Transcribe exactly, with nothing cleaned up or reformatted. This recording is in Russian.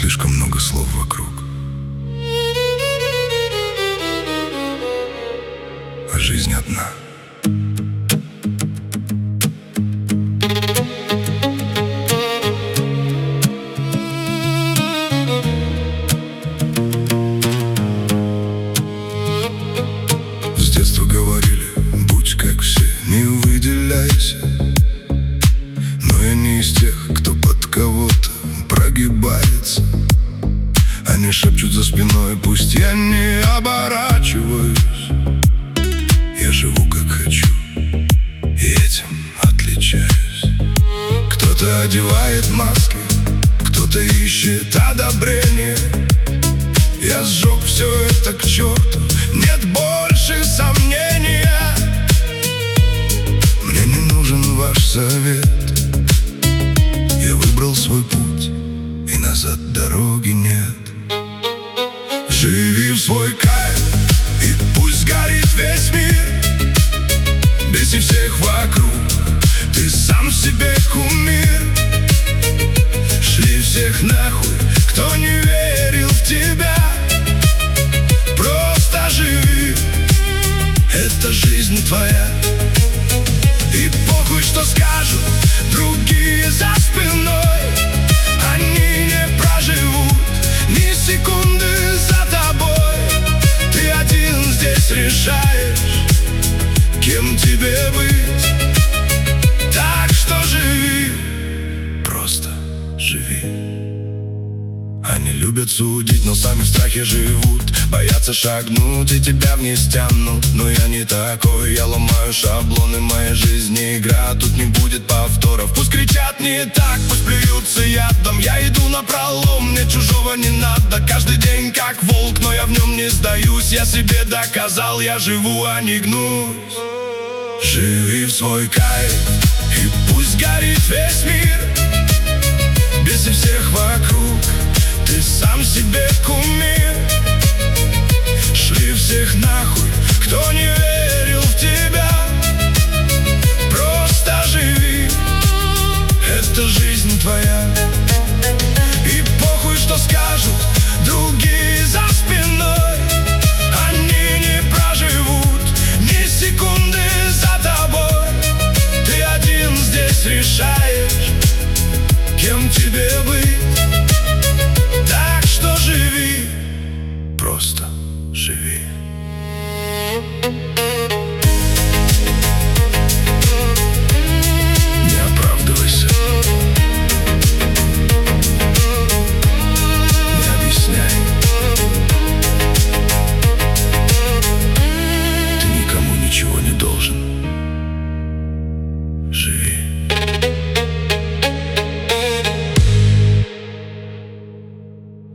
слишком много слов вокруг, а жизнь одна. С детства говорили: будь как все, не выделяйся. Но я не из тех, кто под кого-то прогибается. Они шепчут за спиной, пусть я не оборачиваюсь. Я живу как хочу, и этим отличаюсь. Кто-то одевает маски, кто-то ищет одобрение. Я сжег все это к черту, нет больше сомнения. Мне не нужен ваш совет. Я выбрал свой путь, и назад дороги нет. Живи в свой кайф, и пусть горит весь мир. Беси всех вокруг, ты сам себе кумир. Шли всех нахуй, кто не верил в тебя. Просто живи, это жизнь твоя. И похуй, что скажут другие за спиной. Они не проживут ни секунды за тобой. Ты один здесь решаешь, кем тебе быть. Так что живи, просто живи. Они любят судить, но сами в страхе живут. Боятся шагнуть и тебя вниз тянут. Но я не такой, я ломаю шаблоны. Моя жизнь не игра, тут не будет повторов. Пусть кричат не так, пусть плюются ядом. Я иду напролом, мне чужого не надо. Каждый день как волк, но я в нем не сдаюсь. Я себе доказал, я живу, а не гнусь. Живи в свой кайф, и пусть горит весь мир. Беси всех вокруг, ты сам себе кумир. Шли всех нахуй, кто не верил в тебя. Просто живи, это жизнь твоя. И похуй, что скажут другие за спиной. Они не проживут ни секунды за тобой. Ты один здесь решаешь, кем тебе быть. Так что живи, просто живи. Не оправдывайся, не объясняй. Ты никому ничего не должен.